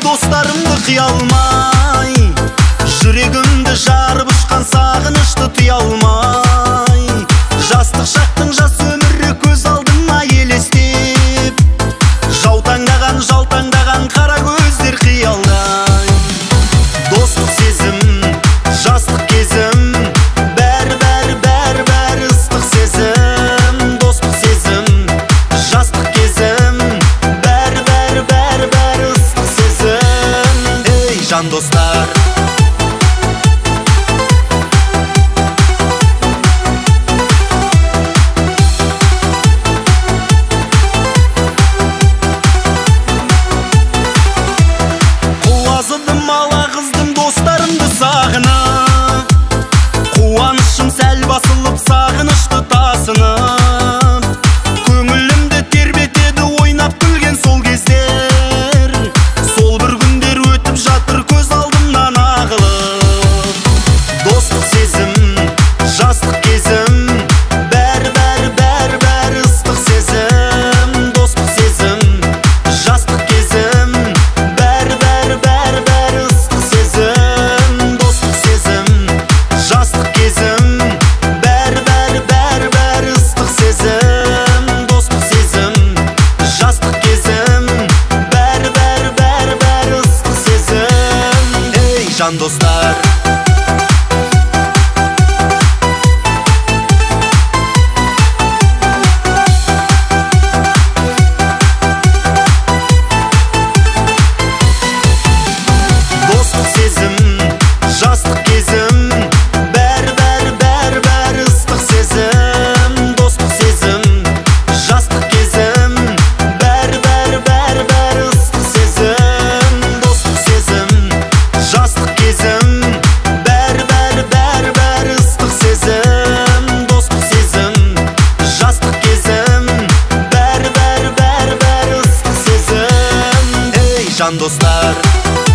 достарымды қия алмай, жүрегімді жарып ұшқан сағынышты тыя алмай, жастық шақтың жас өмірі көз алдыма елестеп, жалтаңдаған қара көздер қиялдай. Достық сезім, жастық кезім, бәрі ыстық сезім. Достық сезім, жастық кезім, бәрі ыстық сезім. Ей, жан достар! Қуанышым сәл басылып, сағынышты тасынып, көңілімді тербетеді ойнап күлген сол кездер. Сол бір күндер өтіп жатыр көз алдымнан ағылып. Достық сезім, жастық кезім, бәрі ыстық сезім. Достық сезім, жастық кезім, бәрі ыстық сезім. Достық сезім, жастық кезім, бәрі ыстық сезім. Достық сезім, жастық кезім, бәрі ыстық сезім. Ей, жан достар! Достық сезім, жастық кезім, бәрі ыстық сезім. Достық сезім, жастық кезім, бәрі ыстық сезім. Достық сезім, жастық кезім, бәрі ыстық сезім. Достық сезім, жастық кезім, бәрі ыстық сезім. Ей, жан достар!